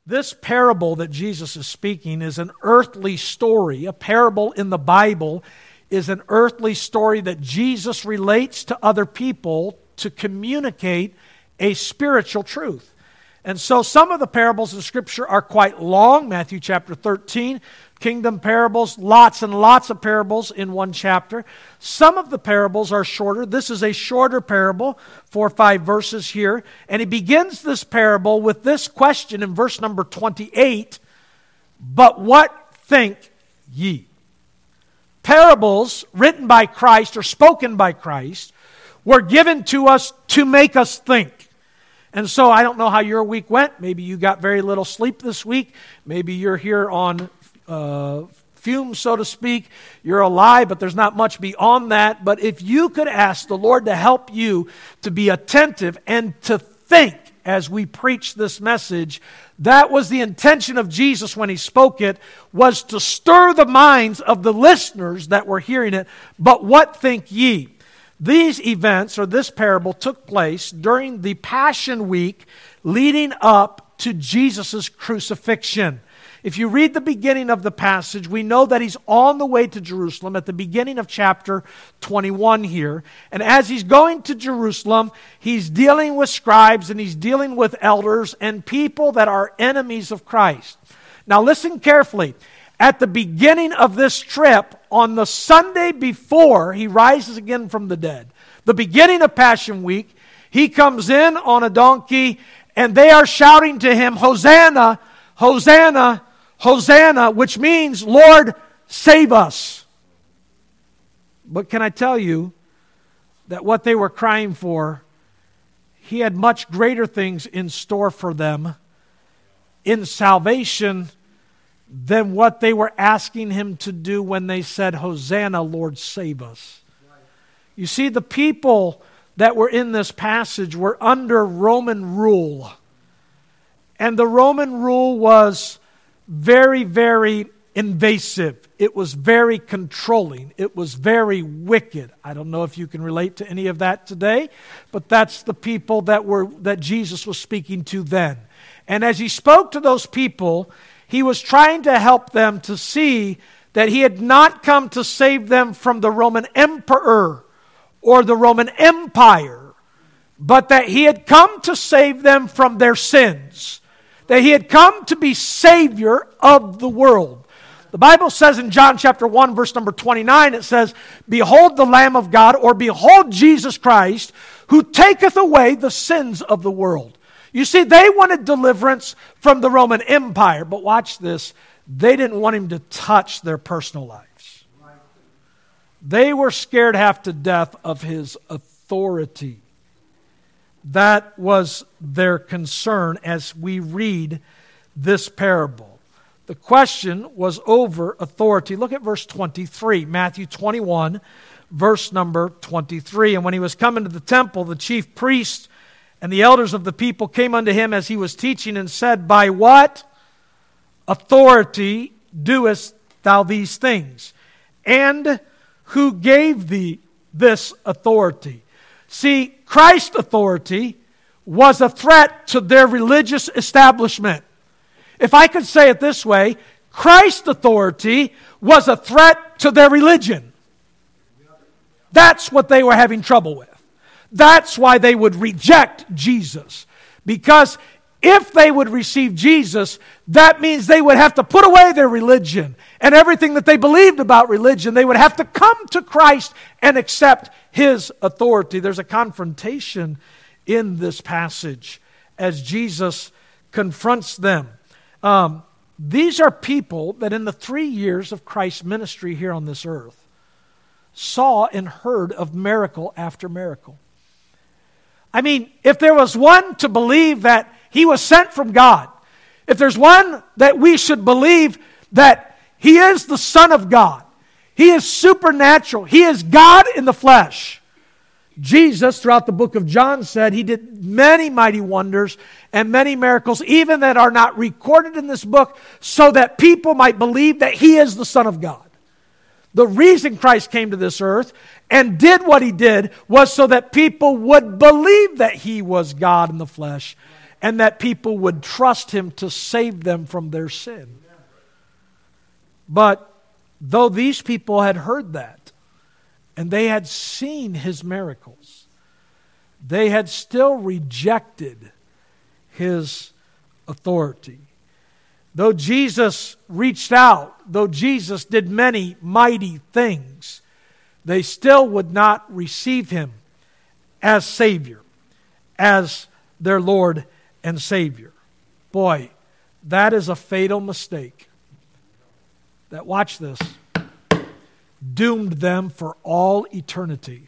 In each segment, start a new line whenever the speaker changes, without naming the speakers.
This parable that Jesus is speaking is an earthly story. A parable in the Bible is an earthly story that Jesus relates to other people to communicate a spiritual truth. And so some of the parables in Scripture are quite long. Matthew chapter 13, kingdom parables, lots and lots of parables in one chapter. Some of the parables are shorter. This is a shorter parable, 4 or 5 verses here. And he begins this parable with this question in verse number 28, "But what think ye?" Parables written by Christ or spoken by Christ were given to us to make us think. And so I don't know how your week went. Maybe you got very little sleep this week. Maybe you're here on fumes, so to speak. You're alive, but there's not much beyond that. But if you could ask the Lord to help you to be attentive and to think as we preach this message, that was the intention of Jesus when he spoke it, was to stir the minds of the listeners that were hearing it. But what think ye? These events, or this parable, took place during the Passion Week leading up to Jesus' crucifixion. If you read the beginning of the passage, we know that he's on the way to Jerusalem at the beginning of chapter 21 here. And as he's going to Jerusalem, he's dealing with scribes and he's dealing with elders and people that are enemies of Christ. Now listen carefully. At the beginning of this trip, on the Sunday before he rises again from the dead, the beginning of Passion Week, he comes in on a donkey and they are shouting to him, "Hosanna, Hosanna, Hosanna," which means, "Lord, save us." But can I tell you that what they were crying for, he had much greater things in store for them in salvation than what they were asking him to do when they said, "Hosanna, Lord, save us." You see, the people that were in this passage were under Roman rule. And the Roman rule was very, very invasive. It was very controlling. It was very wicked. I don't know if you can relate to any of that today, but that's the people that Jesus was speaking to then. And as he spoke to those people, he was trying to help them to see that he had not come to save them from the Roman emperor or the Roman Empire, but that he had come to save them from their sins. That he had come to be Savior of the world. The Bible says in John chapter 1, verse number 29, it says, "Behold the Lamb of God," or "Behold Jesus Christ, who taketh away the sins of the world." You see, they wanted deliverance from the Roman Empire, but watch this, they didn't want him to touch their personal lives. They were scared half to death of his authority. That was their concern as we read this parable. The question was over authority. Look at verse 23, Matthew 21, verse number 23. "And when he was come into the temple, the chief priests and the elders of the people came unto him as he was teaching and said, By what authority doest thou these things? And who gave thee this authority?" See, Christ's authority was a threat to their religious establishment. If I could say it this way, Christ's authority was a threat to their religion. That's what they were having trouble with. That's why they would reject Jesus. Because if they would receive Jesus, that means they would have to put away their religion and everything that they believed about religion. They would have to come to Christ and accept his authority. There's a confrontation in this passage as Jesus confronts them. These are people that in the 3 years of Christ's ministry here on this earth saw and heard of miracle after miracle. I mean, if there was one to believe that he was sent from God, if there's one that we should believe that he is the Son of God, he is supernatural, he is God in the flesh. Jesus, throughout the book of John, said he did many mighty wonders and many miracles, even that are not recorded in this book, so that people might believe that he is the Son of God. The reason Christ came to this earth and did what he did was so that people would believe that he was God in the flesh and that people would trust him to save them from their sin. But though these people had heard that, and they had seen his miracles, they had still rejected his authority. Though Jesus reached out, though Jesus did many mighty things, they still would not receive him as Savior, as their Lord and Savior. Boy, that is a fatal mistake. That, watch this, doomed them for all eternity.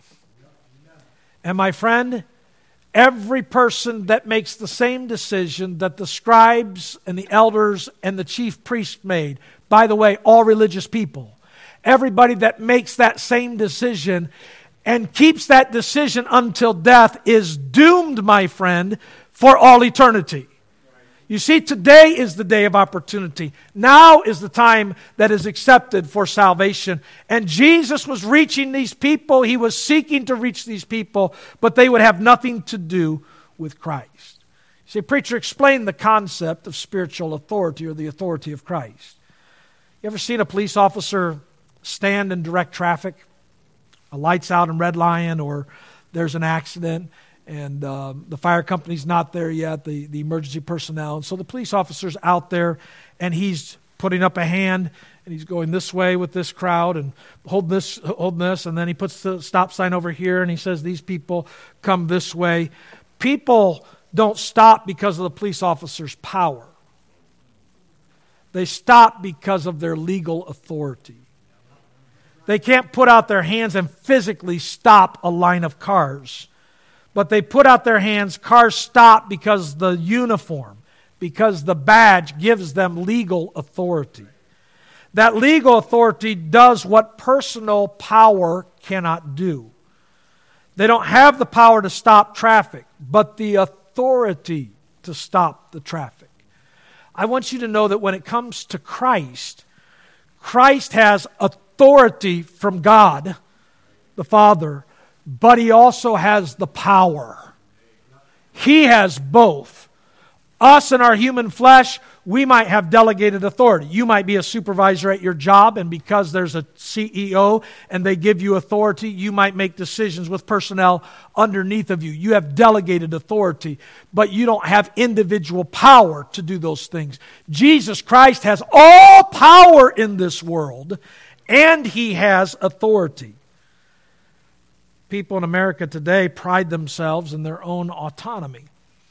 And my friend, every person that makes the same decision that the scribes and the elders and the chief priests made, by the way, all religious people, everybody that makes that same decision and keeps that decision until death is doomed, my friend, for all eternity. You see, today is the day of opportunity. Now is the time that is accepted for salvation. And Jesus was reaching these people. He was seeking to reach these people, but they would have nothing to do with Christ. You say, preacher, explain the concept of spiritual authority or the authority of Christ. You ever seen a police officer stand and direct traffic? A light's out in red lion, or there's an accident, and the fire company's not there yet, the emergency personnel. And so the police officer's out there, and he's putting up a hand, and he's going this way with this crowd, and holding this, and then he puts the stop sign over here, and he says, these people come this way. People don't stop because of the police officer's power. They stop because of their legal authority. They can't put out their hands and physically stop a line of cars. But they put out their hands, cars stop because the uniform, because the badge gives them legal authority. That legal authority does what personal power cannot do. They don't have the power to stop traffic, but the authority to stop the traffic. I want you to know that when it comes to Christ, Christ has authority from God, the Father, but he also has the power. He has both. Us in our human flesh, we might have delegated authority. You might be a supervisor at your job, and because there's a CEO and they give you authority, you might make decisions with personnel underneath of you. You have delegated authority, but you don't have individual power to do those things. Jesus Christ has all power in this world, and he has authority. People in America today pride themselves in their own autonomy,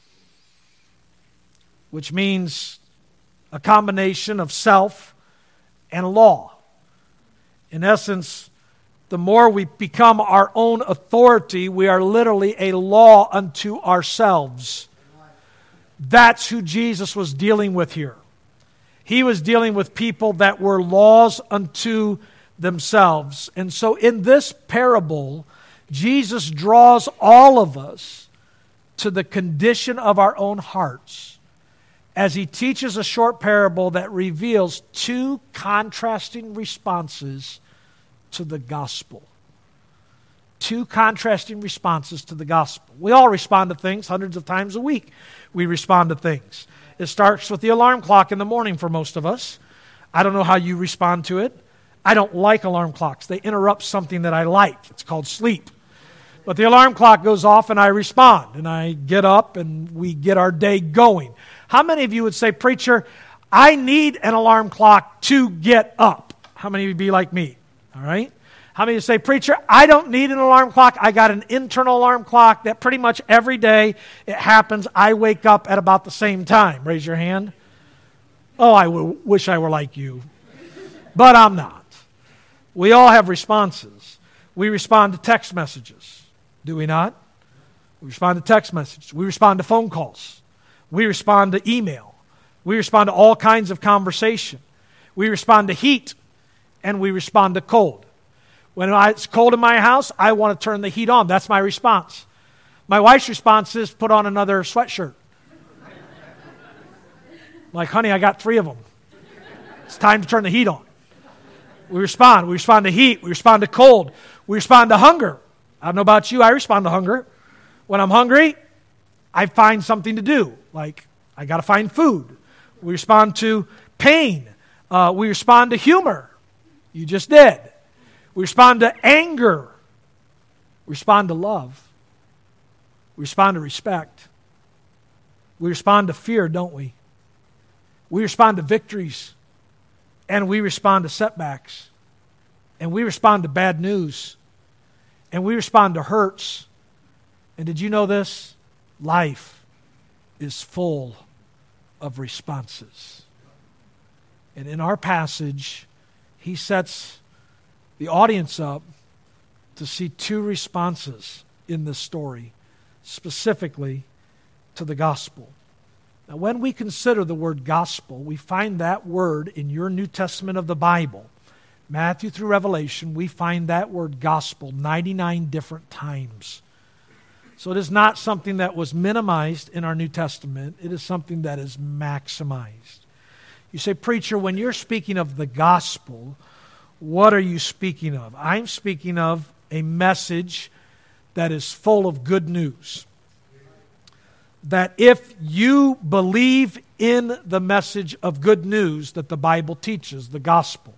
which means a combination of self and law. In essence, the more we become our own authority, we are literally a law unto ourselves. That's who Jesus was dealing with here. He was dealing with people that were laws unto themselves. And so in this parable, Jesus draws all of us to the condition of our own hearts as he teaches a short parable that reveals two contrasting responses to the gospel. Two contrasting responses to the gospel. We all respond to things hundreds of times a week. We respond to things. It starts with the alarm clock in the morning for most of us. I don't know how you respond to it. I don't like alarm clocks. They interrupt something that I like. It's called sleep. But the alarm clock goes off and I respond. And I get up and we get our day going. How many of you would say, preacher, I need an alarm clock to get up? How many of you would be like me? All right? How many of you say, preacher, I don't need an alarm clock. I got an internal alarm clock that pretty much every day it happens. I wake up at about the same time. Raise your hand. Oh, I wish I were like you. But I'm not. We all have responses. We respond to text messages. Do we not? We respond to text messages. We respond to phone calls. We respond to email. We respond to all kinds of conversation. We respond to heat, and we respond to cold. When it's cold in my house, I want to turn the heat on. That's my response. My wife's response is put on another sweatshirt. Like, honey, I got 3 of them. It's time to turn the heat on. We respond. We respond to heat. We respond to cold. We respond to hunger. I don't know about you. I respond to hunger. When I'm hungry, I find something to do, like I got to find food. We respond to pain. We respond to humor. You just did. We respond to anger. We respond to love. We respond to respect. We respond to fear, don't we? We respond to victories. And we respond to setbacks. And we respond to bad news. And we respond to hurts. And did you know this? Life is full of responses. And in our passage, he sets the audience up to see two responses in this story, specifically to the gospel. Now, when we consider the word gospel, we find that word in your New Testament of the Bible, Matthew through Revelation, we find that word gospel 99 different times. So it is not something that was minimized in our New Testament. It is something that is maximized. You say, preacher, when you're speaking of the gospel, what are you speaking of? I'm speaking of a message that is full of good news. That if you believe in the message of good news that the Bible teaches, the gospel,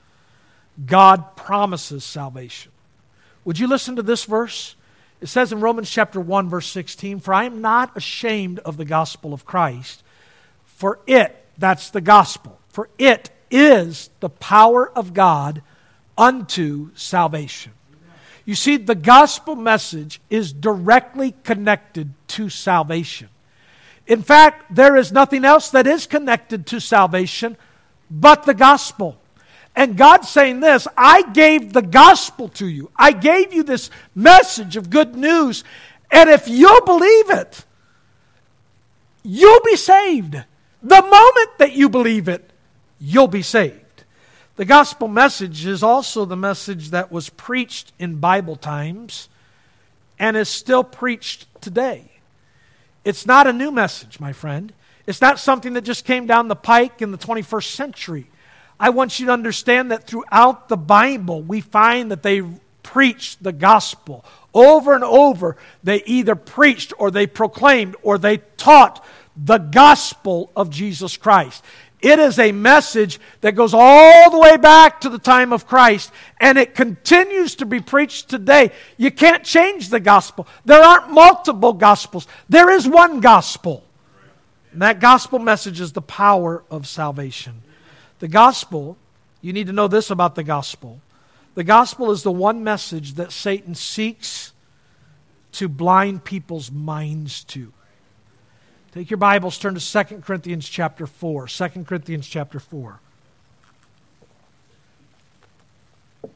God promises salvation. Would you listen to this verse? It says in Romans chapter 1, verse 16, "For I am not ashamed of the gospel of Christ, for it," that's the gospel, "for it is the power of God unto salvation." You see, the gospel message is directly connected to salvation. In fact, there is nothing else that is connected to salvation but the gospel. And God's saying this, I gave the gospel to you. I gave you this message of good news. And if you'll believe it, you'll be saved. The moment that you believe it, you'll be saved. The gospel message is also the message that was preached in Bible times and is still preached today. It's not a new message, my friend. It's not something that just came down the pike in the 21st century. I want you to understand that throughout the Bible, we find that they preached the gospel. Over and over, they either preached or they proclaimed or they taught the gospel of Jesus Christ. It is a message that goes all the way back to the time of Christ, and it continues to be preached today. You can't change the gospel. There aren't multiple gospels. There is one gospel. And that gospel message is the power of salvation. The gospel, you need to know this about the gospel. The gospel is the one message that Satan seeks to blind people's minds to. Take your Bibles, turn to 2 Corinthians chapter 4. 2 Corinthians chapter 4. I'm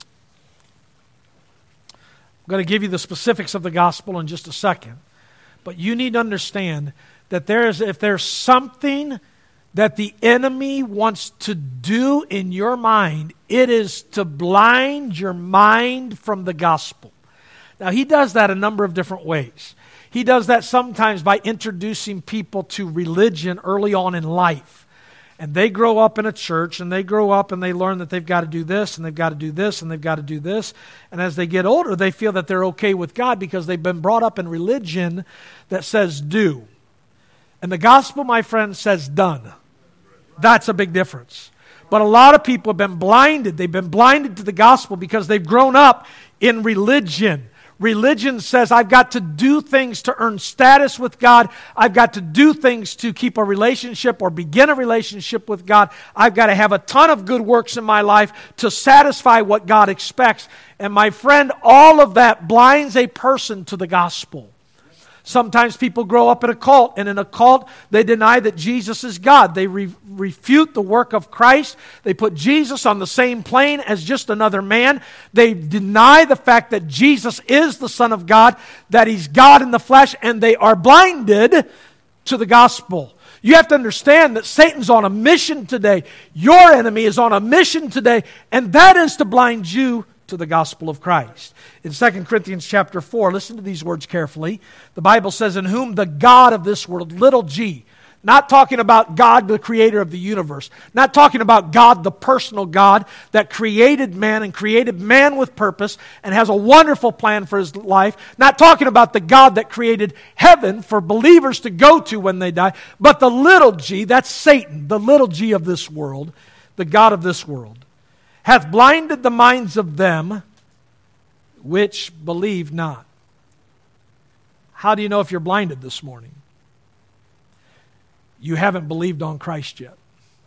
going to give you the specifics of the gospel in just a second. But you need to understand that if there's something that the enemy wants to do in your mind, it is to blind your mind from the gospel. Now, he does that a number of different ways. He does that sometimes by introducing people to religion early on in life. And they grow up in a church, and they grow up and they learn that they've got to do this, and they've got to do this, and they've got to do this. And as they get older, they feel that they're okay with God because they've been brought up in religion that says do. And the gospel, my friend, says done. That's a big difference. But a lot of people have been blinded. They've been blinded to the gospel because they've grown up in religion. Religion says, I've got to do things to earn status with God. I've got to do things to keep a relationship or begin a relationship with God. I've got to have a ton of good works in my life to satisfy what God expects. And my friend, all of that blinds a person to the gospel. Sometimes people grow up in a cult, and in a cult, they deny that Jesus is God. They refute the work of Christ. They put Jesus on the same plane as just another man. They deny the fact that Jesus is the Son of God, that He's God in the flesh, and they are blinded to the gospel. You have to understand that Satan's on a mission today. Your enemy is on a mission today, and that is to blind you to the gospel of Christ. In 2 Corinthians chapter 4, listen to these words carefully. The Bible says, in whom the God of this world, little g, Not talking about God, the creator of the universe. Not talking about God, the personal God that created man and created man with purpose and has a wonderful plan for his life. Not talking about the God that created heaven for believers to go to when they die. But the little g, that's Satan, the little g of this world, the God of this world, hath blinded the minds of them which believe not. How do you know if you're blinded this morning? You haven't believed on Christ yet.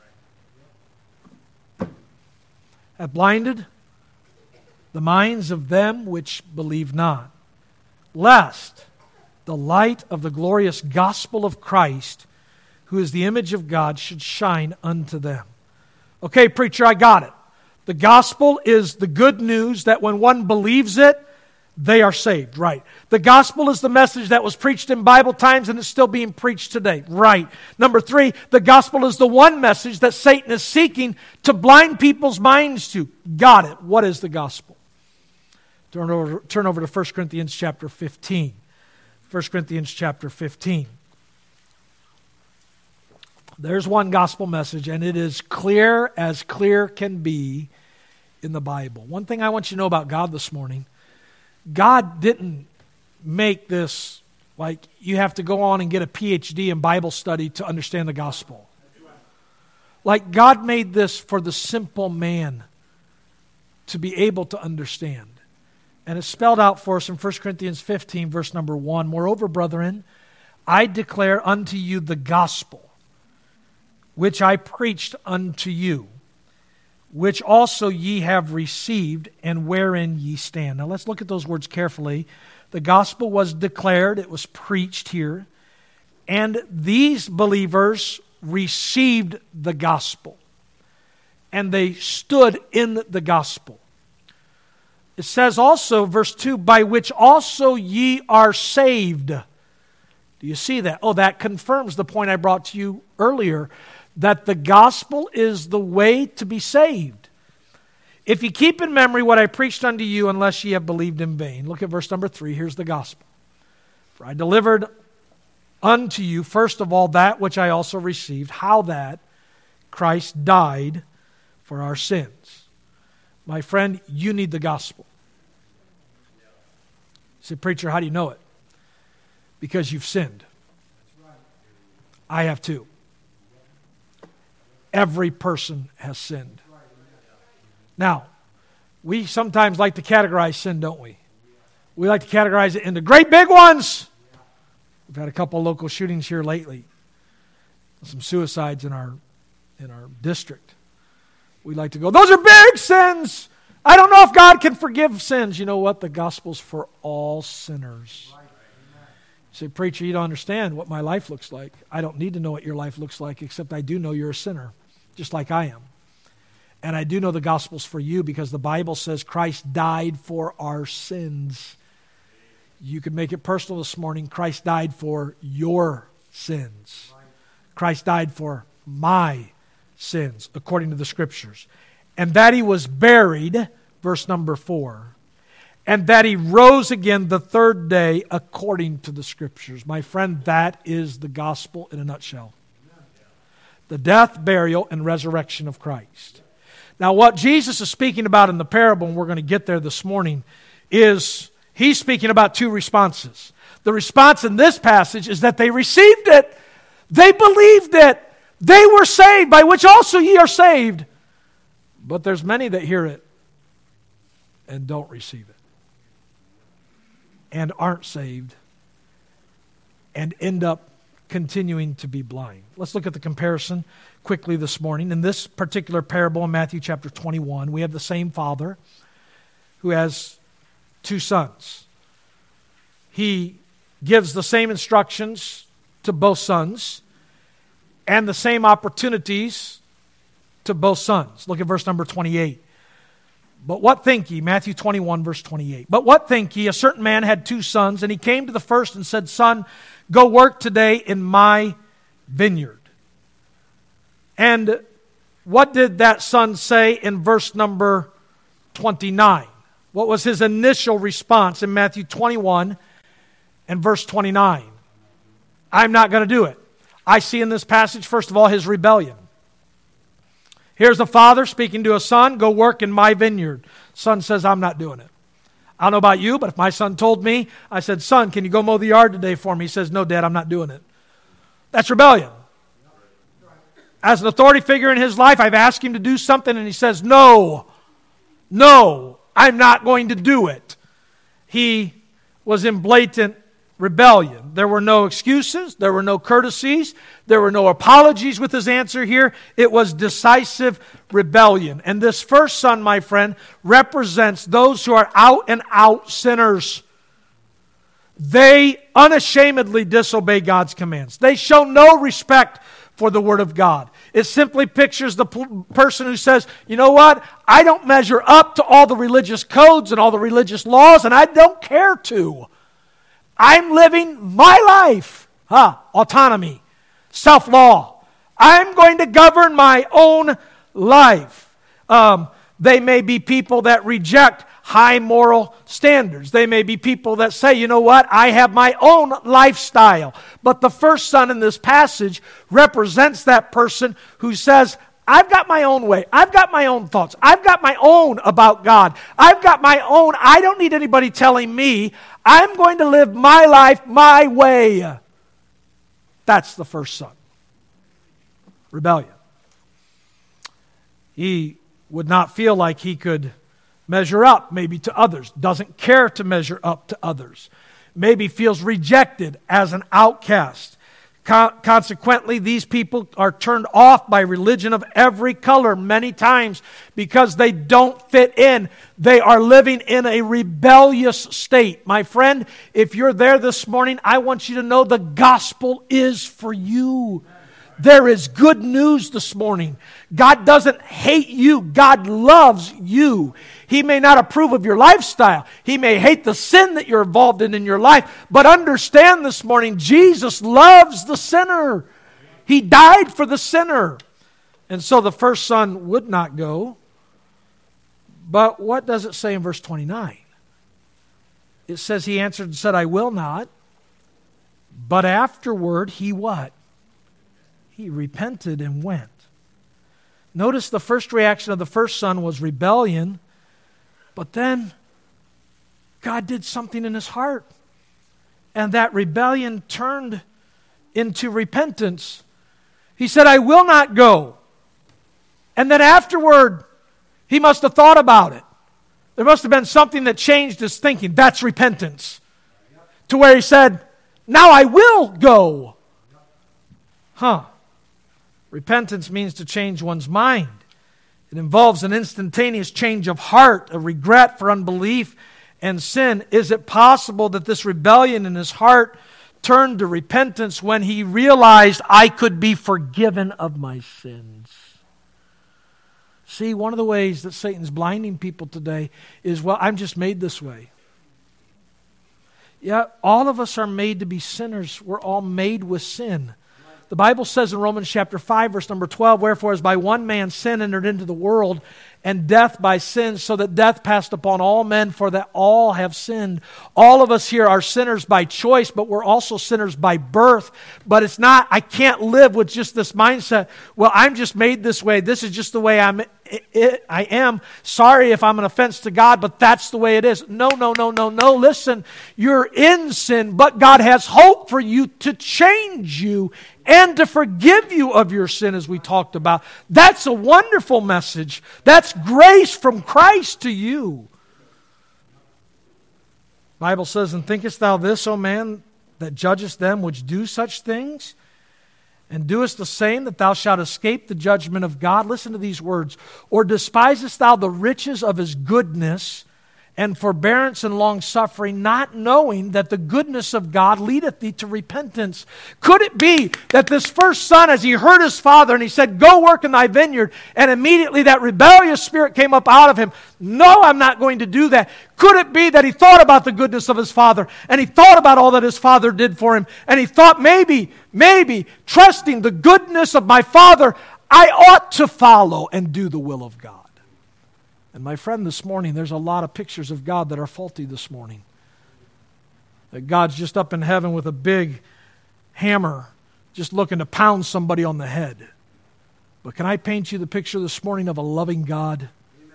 Hath blinded the minds of them which believe not, lest the light of the glorious gospel of Christ, who is the image of God, should shine unto them. Okay, preacher, I got it. The gospel is the good news that when one believes it, they are saved. Right. The gospel is the message that was preached in Bible times and is still being preached today. Right. Number 3, the gospel is the one message that Satan is seeking to blind people's minds to. Got it. What is the gospel? Turn over to 1 Corinthians chapter 15. 1 Corinthians chapter 15. There's one gospel message, and it is clear as clear can be in the Bible. One thing I want you to know about God this morning, God didn't make this like you have to go on and get a PhD in Bible study to understand the gospel. Like God made this for the simple man to be able to understand. And it's spelled out for us in 1 Corinthians 15, verse number 1. Moreover, brethren, I declare unto you the gospel, which I preached unto you, which also ye have received, and wherein ye stand. Now let's look at those words carefully. The gospel was declared, it was preached here, and these believers received the gospel, and they stood in the gospel. It says also, verse 2, by which also ye are saved. Do you see that? Oh, that confirms the point I brought to you earlier, that the gospel is the way to be saved. If you keep in memory what I preached unto you, unless ye have believed in vain. Look at verse number 3. Here's the gospel. For I delivered unto you, first of all, that which I also received, how that Christ died for our sins. My friend, you need the gospel. You say, preacher, how do you know it? Because you've sinned. I have too. Every person has sinned. Now, we sometimes like to categorize sin, don't we? We like to categorize it into great big ones. We've had a couple of local shootings here lately. Some suicides in our district. We like to go, those are big sins. I don't know if God can forgive sins. You know what? The gospel's for all sinners. You say, preacher, you don't understand what my life looks like. I don't need to know what your life looks like, except I do know you're a sinner, just like I am. And I do know the gospel's for you because the Bible says Christ died for our sins. You can make it personal this morning. Christ died for your sins. Christ died for my sins, according to the Scriptures. And that he was buried, verse number 4, and that he rose again the third day, according to the Scriptures. My friend, that is the gospel in a nutshell. The death, burial, and resurrection of Christ. Now, what Jesus is speaking about in the parable, and we're going to get there this morning, is he's speaking about two responses. The response in this passage is that they received it. They believed it. They were saved, by which also ye are saved. But there's many that hear it and don't receive it, and aren't saved, and end up continuing to be blind. Let's look at the comparison quickly this morning. In this particular parable in Matthew chapter 21, we have the same father who has two sons. He gives the same instructions to both sons and the same opportunities to both sons. Look at verse number 28. But what think ye? Matthew 21, verse 28. But what think ye? A certain man had two sons, and he came to the first and said, Son, go work today in my vineyard. And what did that son say in verse number 29? What was his initial response in Matthew 21 and verse 29? I'm not going to do it. I see in this passage, first of all, his rebellion. Here's a father speaking to a son, go work in my vineyard. Son says, I'm not doing it. I don't know about you, but if my son told me, I said, son, can you go mow the yard today for me? He says, no, Dad, I'm not doing it. That's rebellion. As an authority figure in his life, I've asked him to do something, and he says, no, I'm not going to do it. He was in blatant rebellion. There were no excuses. There were no courtesies. There were no apologies with his answer here. It was decisive rebellion. And this first son, my friend, represents those who are out and out sinners. They unashamedly disobey God's commands. They show no respect for the Word of God. It simply pictures the person who says, you know what? I don't measure up to all the religious codes and all the religious laws, and I don't care to. I'm living my life. Autonomy. Self-law. I'm going to govern my own life. They may be people that reject high moral standards. They may be people that say, you know what, I have my own lifestyle. But the first son in this passage represents that person who says, I've got my own way. I've got my own thoughts. I've got my own about God. I've got my own. I don't need anybody telling me. I'm going to live my life my way. That's the first son. Rebellion. He would not feel like he could measure up maybe to others. Doesn't care to measure up to others. Maybe feels rejected as an outcast. Consequently, these people are turned off by religion of every color many times because they don't fit in. They are living in a rebellious state. My friend, if you're there this morning, I want you to know the gospel is for you. There is good news this morning. God doesn't hate you. God loves you. He may not approve of your lifestyle. He may hate the sin that you're involved in your life. But understand this morning, Jesus loves the sinner. He died for the sinner. And so the first son would not go. But what does it say in verse 29? It says he answered and said, I will not. But afterward he what? He repented and went. Notice the first reaction of the first son was rebellion, but then God did something in his heart. And that rebellion turned into repentance. He said, I will not go. And then afterward, he must have thought about it. There must have been something that changed his thinking. That's repentance. To where he said, now I will go. Repentance means to change one's mind. It involves an instantaneous change of heart, a regret for unbelief and sin. Is it possible that this rebellion in his heart turned to repentance when he realized I could be forgiven of my sins? See, one of the ways that Satan's blinding people today is, well, I'm just made this way. Yeah, all of us are made to be sinners. We're all made with sin. The Bible says in Romans chapter 5, verse number 12, wherefore as by one man sin entered into the world, and death by sin, so that death passed upon all men, for that all have sinned. All of us here are sinners by choice, but we're also sinners by birth. But it's not, I can't live with just this mindset, well, I'm just made this way. This is just the way I am. Sorry if I'm an offense to God, but that's the way it is. No. Listen, you're in sin, but God has hope for you to change you and to forgive you of your sin, as we talked about. That's a wonderful message. That's grace from Christ to you. The Bible says, and thinkest thou this, O man, that judgest them which do such things, and doest the same, that thou shalt escape the judgment of God? Listen to these words. Or despisest thou the riches of his goodness, and forbearance and long-suffering, not knowing that the goodness of God leadeth thee to repentance? Could it be that this first son, as he heard his father, and he said, go work in thy vineyard, and immediately that rebellious spirit came up out of him? No, I'm not going to do that. Could it be that he thought about the goodness of his father, and he thought about all that his father did for him, and he thought, maybe, trusting the goodness of my father, I ought to follow and do the will of God? And my friend, this morning, there's a lot of pictures of God that are faulty this morning. That God's just up in heaven with a big hammer just looking to pound somebody on the head. But can I paint you the picture this morning of a loving God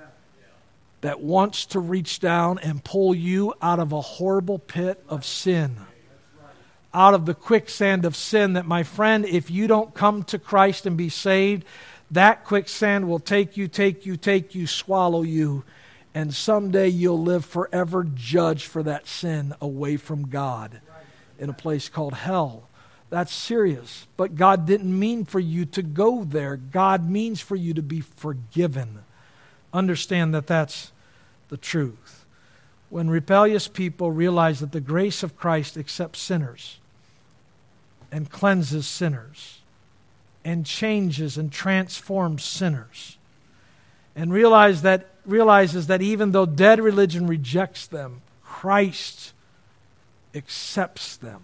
that wants to reach down and pull you out of a horrible pit of sin, out of the quicksand of sin that, my friend, if you don't come to Christ and be saved, that quicksand will take you, swallow you, and someday you'll live forever judged for that sin away from God in a place called hell. That's serious. But God didn't mean for you to go there. God means for you to be forgiven. Understand that that's the truth. When rebellious people realize that the grace of Christ accepts sinners and cleanses sinners and changes and transforms sinners, and realizes that even though dead religion rejects them, Christ accepts them,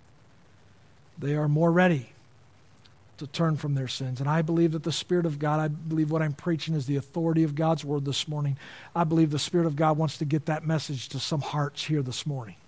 they are more ready to turn from their sins. And I believe that the Spirit of God, I believe what I'm preaching is the authority of God's Word this morning. I believe the Spirit of God wants to get that message to some hearts here this morning.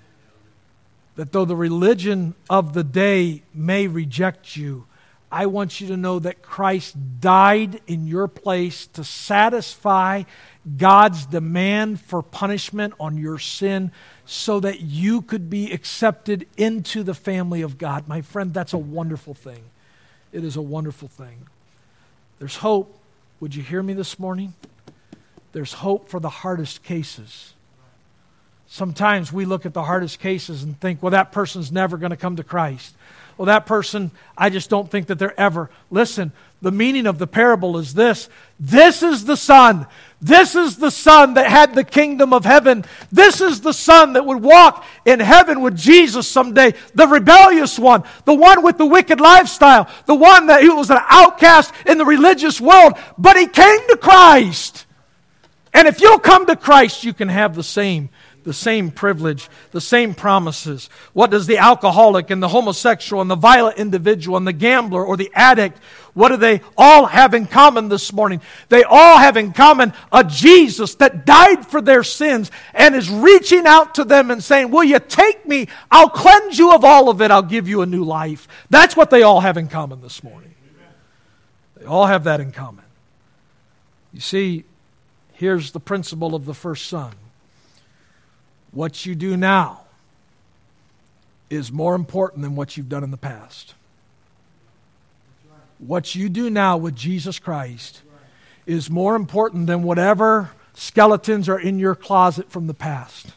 That though the religion of the day may reject you, I want you to know that Christ died in your place to satisfy God's demand for punishment on your sin so that you could be accepted into the family of God. My friend, that's a wonderful thing. It is a wonderful thing. There's hope. Would you hear me this morning? There's hope for the hardest cases. Sometimes we look at the hardest cases and think, well, that person's never going to come to Christ. Well, that person, I just don't think that they're ever. Listen, the meaning of the parable is this. This is the Son. This is the Son that had the kingdom of heaven. This is the Son that would walk in heaven with Jesus someday. The rebellious one. The one with the wicked lifestyle. The one that he was an outcast in the religious world. But he came to Christ. And if you'll come to Christ, you can have the same privilege, the same promises. What does the alcoholic and the homosexual and the violent individual and the gambler or the addict, what do they all have in common this morning? They all have in common a Jesus that died for their sins and is reaching out to them and saying, will you take me? I'll cleanse you of all of it. I'll give you a new life. That's what they all have in common this morning. They all have that in common. You see, here's the principle of the first son. What you do now is more important than what you've done in the past. What you do now with Jesus Christ is more important than whatever skeletons are in your closet from the past.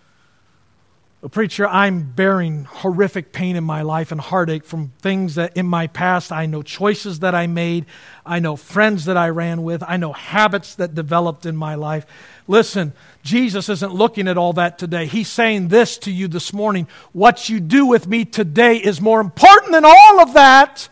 Well, preacher, I'm bearing horrific pain in my life and heartache from things that in my past I know choices that I made. I know friends that I ran with. I know habits that developed in my life. Listen, Jesus isn't looking at all that today. He's saying this to you this morning. What you do with me today is more important than all of that.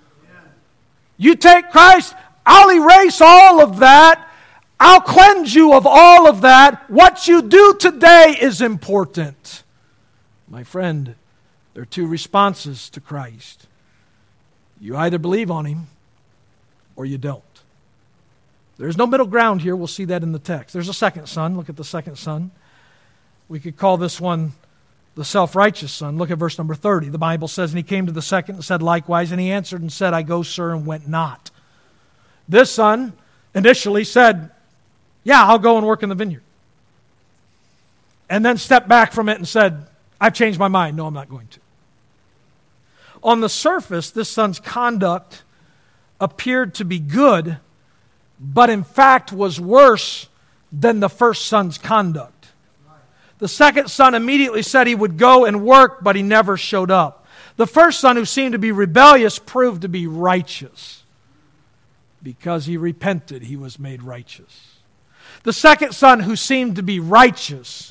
You take Christ, I'll erase all of that. I'll cleanse you of all of that. What you do today is important. My friend, there are two responses to Christ. You either believe on Him or you don't. There's no middle ground here. We'll see that in the text. There's a second son. Look at the second son. We could call this one the self-righteous son. Look at verse number 30. The Bible says, and he came to the second and said likewise, and he answered and said, I go, sir, and went not. This son initially said, yeah, I'll go and work in the vineyard. And then stepped back from it and said, I've changed my mind. No, I'm not going to. On the surface, this son's conduct appeared to be good, but in fact was worse than the first son's conduct. The second son immediately said he would go and work, but he never showed up. The first son, who seemed to be rebellious, proved to be righteous. Because he repented, he was made righteous. The second son, who seemed to be righteous,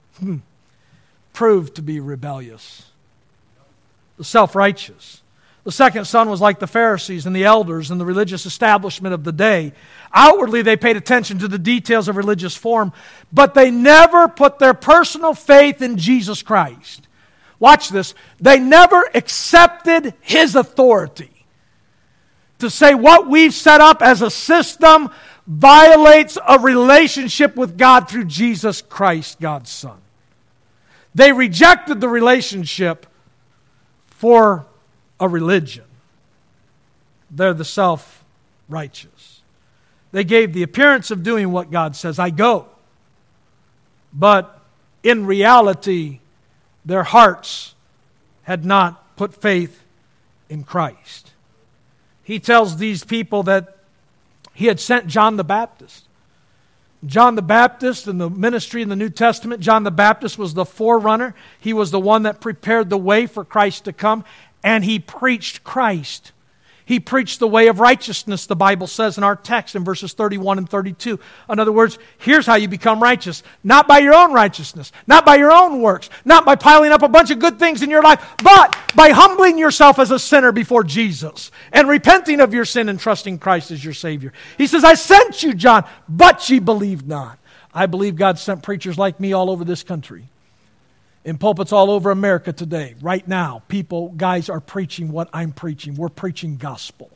proved to be rebellious. The self-righteous. The second son was like the Pharisees and the elders and the religious establishment of the day. Outwardly, they paid attention to the details of religious form, but they never put their personal faith in Jesus Christ. Watch this. They never accepted His authority to say what we've set up as a system violates a relationship with God through Jesus Christ, God's Son. They rejected the relationship for a religion. They're the self-righteous. They gave the appearance of doing what God says, I go. But in reality, their hearts had not put faith in Christ. He tells these people that he had sent John the Baptist. John the Baptist in the ministry in the New Testament, John the Baptist was the forerunner. He was the one that prepared the way for Christ to come, and he preached Christ. He preached the way of righteousness, the Bible says in our text in verses 31 and 32. In other words, here's how you become righteous. Not by your own righteousness, not by your own works, not by piling up a bunch of good things in your life, but by humbling yourself as a sinner before Jesus and repenting of your sin and trusting Christ as your Savior. He says, I sent you, John, but ye believed not. I believe God sent preachers like me all over this country. In pulpits all over America today, right now, guys are preaching what I'm preaching. We're preaching gospel.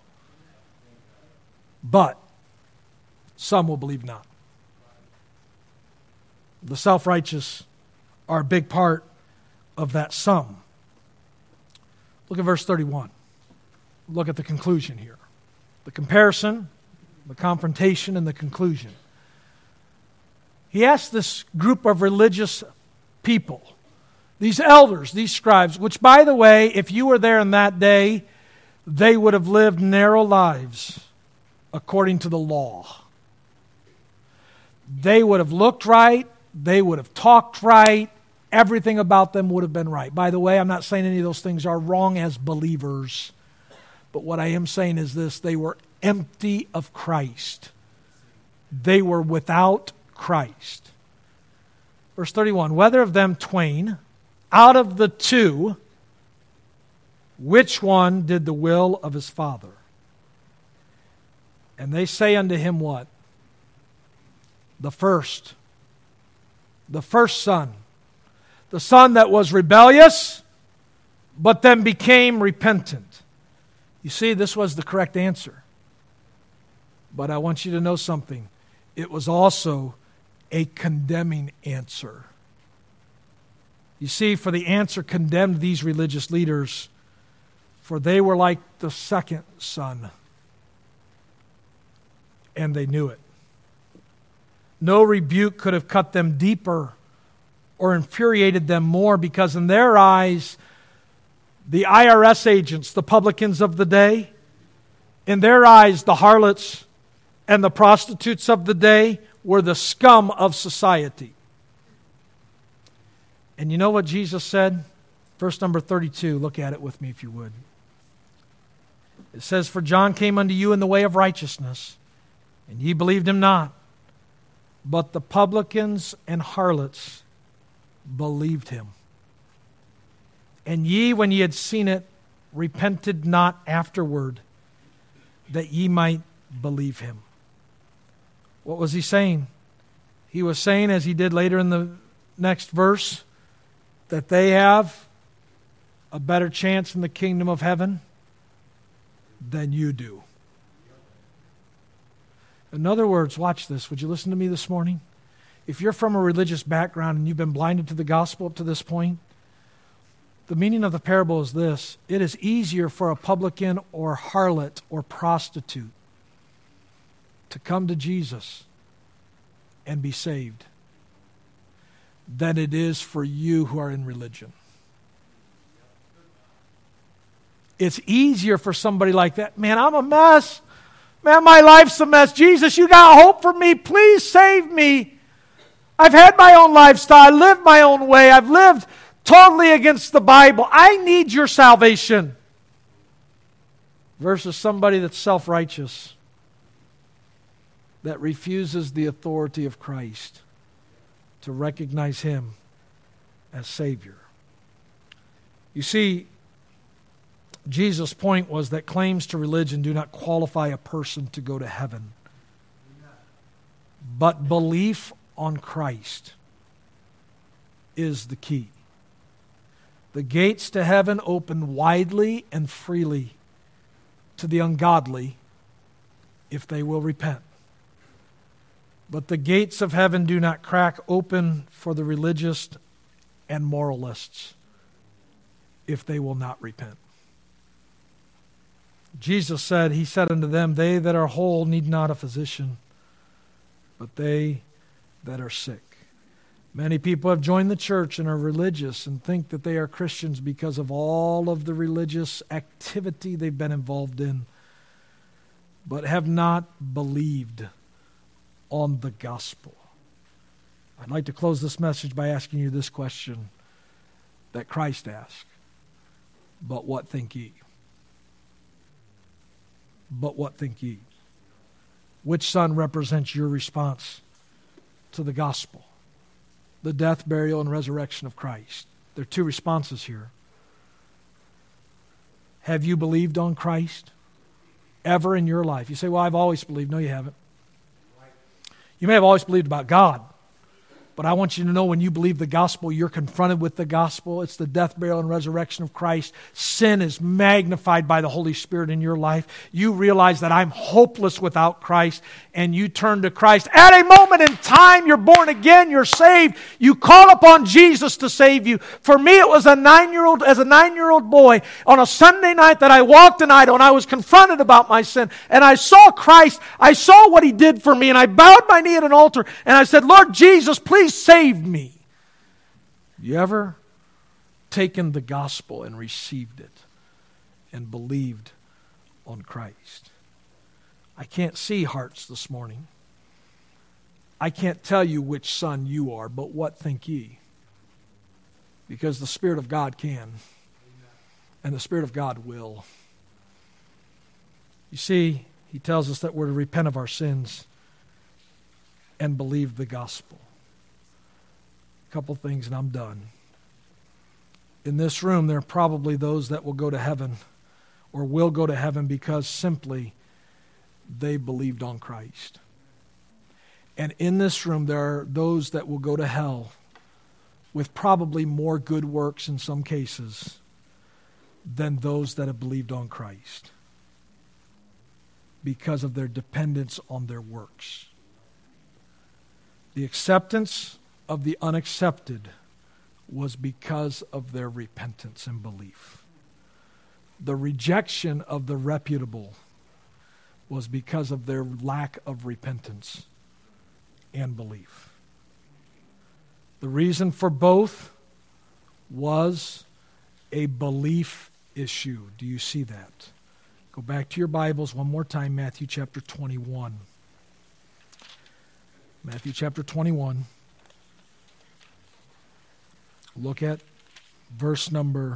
But some will believe not. The self-righteous are a big part of that some. Look at verse 31. Look at the conclusion here. The comparison, the confrontation, and the conclusion. He asked this group of religious people, these elders, these scribes, which, by the way, if you were there in that day, they would have lived narrow lives according to the law. They would have looked right. They would have talked right. Everything about them would have been right. By the way, I'm not saying any of those things are wrong as believers. But what I am saying is this: they were empty of Christ. They were without Christ. Verse 31, whether of them twain, out of the two, which one did the will of his father? And they say unto him what? The first son. The son that was rebellious, but then became repentant. You see, this was the correct answer. But I want you to know something. It was also a condemning answer. You see, for the answer condemned these religious leaders, for they were like the second son, and they knew it. No rebuke could have cut them deeper or infuriated them more, because in their eyes, the IRS agents, the publicans of the day, in their eyes, the harlots and the prostitutes of the day were the scum of society. And you know what Jesus said? Verse number 32. Look at it with me if you would. It says, for John came unto you in the way of righteousness, and ye believed him not. But the publicans and harlots believed him. And ye, when ye had seen it, repented not afterward, that ye might believe him. What was he saying? He was saying, as he did later in the next verse, that they have a better chance in the kingdom of heaven than you do. In other words, watch this. Would you listen to me this morning? If you're from a religious background and you've been blinded to the gospel up to this point, the meaning of the parable is this: it is easier for a publican or harlot or prostitute to come to Jesus and be saved than it is for you who are in religion. It's easier for somebody like that. Man, I'm a mess. Man, my life's a mess. Jesus, you got hope for me. Please save me. I've had my own lifestyle. I lived my own way. I've lived totally against the Bible. I need your salvation. Versus somebody that's self-righteous, that refuses the authority of Christ to recognize him as Savior. You see, Jesus' point was that claims to religion do not qualify a person to go to heaven. But belief on Christ is the key. The gates to heaven open widely and freely to the ungodly if they will repent. But the gates of heaven do not crack open for the religious and moralists if they will not repent. Jesus said, He said unto them, they that are whole need not a physician, but they that are sick. Many people have joined the church and are religious and think that they are Christians because of all of the religious activity they've been involved in, but have not believed on the gospel. I'd like to close this message by asking you this question that Christ asked. But what think ye? But what think ye? Which son represents your response to the gospel? The death, burial, and resurrection of Christ. There are two responses here. Have you believed on Christ ever in your life? You say, well, I've always believed. No, you haven't. You may have always believed about God, but I want you to know when you believe the gospel, you're confronted with the gospel. It's the death, burial, and resurrection of Christ. Sin is magnified by the Holy Spirit in your life. You realize that I'm hopeless without Christ, and you turn to Christ. At a moment in time, you're born again, you're saved. You call upon Jesus to save you. For me, it was as a 9-year-old boy on a Sunday night that I walked an idol, and I was confronted about my sin, and I saw Christ. I saw what He did for me, and I bowed my knee at an altar, and I said, Lord Jesus, please save me. You ever taken the gospel and received it and believed on Christ? I can't see hearts this morning. I can't tell you which son you are, but what think ye? Because the Spirit of God can, and the Spirit of God will. You see, He tells us that we're to repent of our sins and believe the gospel. Couple things and I'm done. In this room, there are probably those that will go to heaven or will go to heaven because simply they believed on Christ. And in this room, there are those that will go to hell with probably more good works in some cases than those that have believed on Christ because of their dependence on their works. The acceptance of the unaccepted was because of their repentance and belief. The rejection of the reputable was because of their lack of repentance and belief. The reason for both was a belief issue. Do you see that? Go back to your Bibles one more time, Matthew chapter 21. Matthew chapter 21. Look at verse number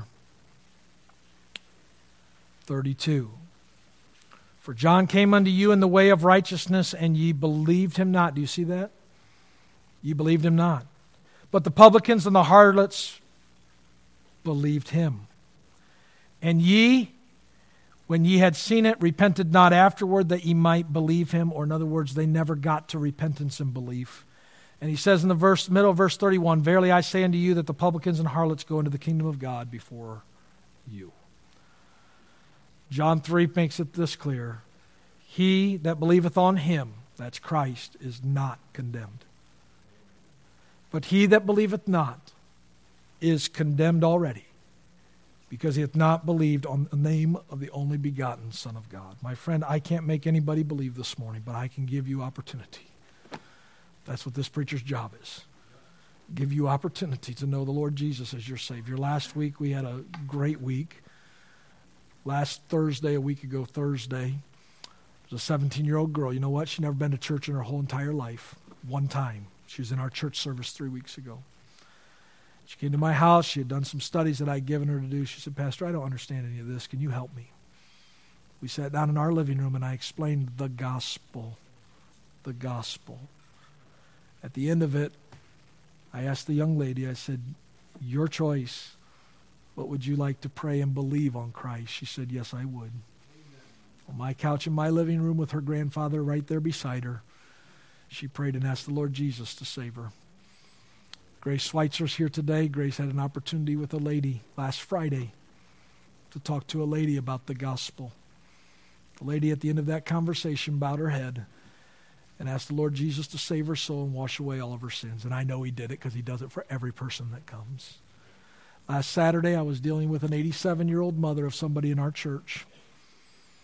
32. For John came unto you in the way of righteousness, and ye believed him not. Do you see that? Ye believed him not. But the publicans and the harlots believed him. And ye, when ye had seen it, repented not afterward that ye might believe him. Or in other words, they never got to repentance and belief. And he says in the middle of verse 31, verily I say unto you that the publicans and harlots go into the kingdom of God before you. John 3 makes it this clear. He that believeth on him, that's Christ, is not condemned. But he that believeth not is condemned already, because he hath not believed on the name of the only begotten Son of God. My friend, I can't make anybody believe this morning, but I can give you opportunity. That's what this preacher's job is. Give you opportunity to know the Lord Jesus as your Savior. Last week we had a great week. Last Thursday, a week ago Thursday, there was a 17-year-old girl. You know what? She'd never been to church in her whole entire life. One time. She was in our church service 3 weeks ago. She came to my house. She had done some studies that I'd given her to do. She said, Pastor, I don't understand any of this. Can you help me? We sat down in our living room and I explained the gospel. The gospel. At the end of it, I asked the young lady, I said, your choice. What would you like to pray and believe on Christ? She said, yes, I would. On my couch in my living room with her grandfather right there beside her, she prayed and asked the Lord Jesus to save her. Grace Schweitzer's here today. Grace had an opportunity with a lady last Friday to talk to a lady about the gospel. The lady at the end of that conversation bowed her head and asked the Lord Jesus to save her soul and wash away all of her sins. And I know he did it because he does it for every person that comes. Last Saturday, I was dealing with an 87-year-old mother of somebody in our church.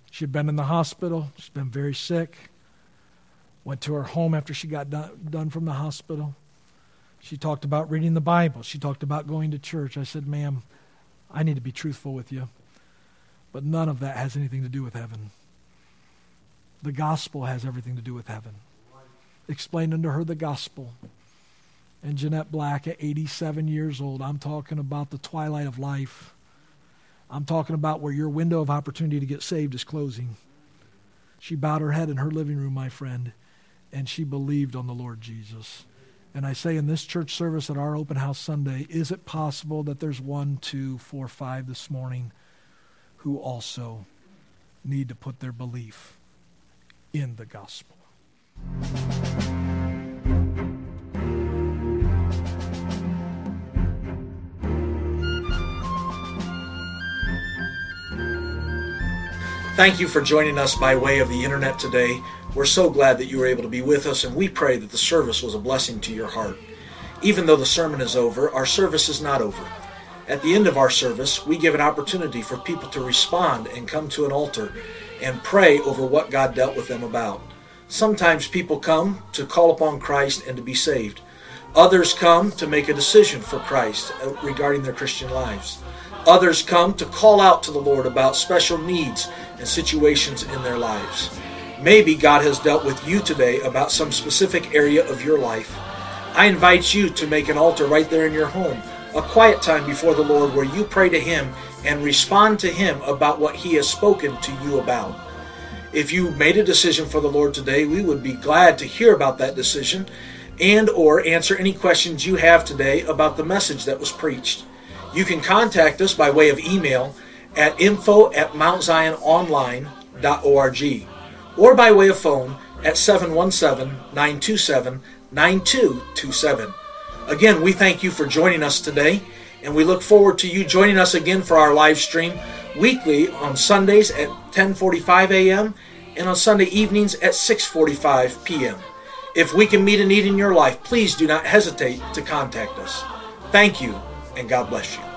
She had been in the hospital. She'd been very sick. Went to her home after she got done from the hospital. She talked about reading the Bible. She talked about going to church. I said, ma'am, I need to be truthful with you, but none of that has anything to do with heaven. The gospel has everything to do with heaven. Explained unto her the gospel. And Jeanette Black, at 87 years old, I'm talking about the twilight of life. I'm talking about where your window of opportunity to get saved is closing. She bowed her head in her living room, my friend, and she believed on the Lord Jesus. And I say in this church service at our open house Sunday, is it possible that there's 1, 2, 4, 5 this morning who also need to put their belief in the gospel?
Thank you for joining us by way of the internet today. We're so glad that you were able to be with us, and we pray that the service was a blessing to your heart. Even though the sermon is over, our service is not over. At the end of our service, we give an opportunity for people to respond and come to an altar and pray over what God dealt with them about. Sometimes people come to call upon Christ and to be saved. Others come to make a decision for Christ regarding their Christian lives. Others come to call out to the Lord about special needs and situations in their lives. Maybe God has dealt with you today about some specific area of your life. I invite you to make an altar right there in your home, a quiet time before the Lord where you pray to Him and respond to Him about what He has spoken to you about. If you made a decision for the Lord today, we would be glad to hear about that decision and or answer any questions you have today about the message that was preached. You can contact us by way of email at info@mountziononline.org or by way of phone at 717-927-9227. Again, we thank you for joining us today, and we look forward to you joining us again for our live stream weekly on Sundays at 10:45 a.m. and on Sunday evenings at 6:45 p.m. If we can meet a need in your life, please do not hesitate to contact us. Thank you, and God bless you.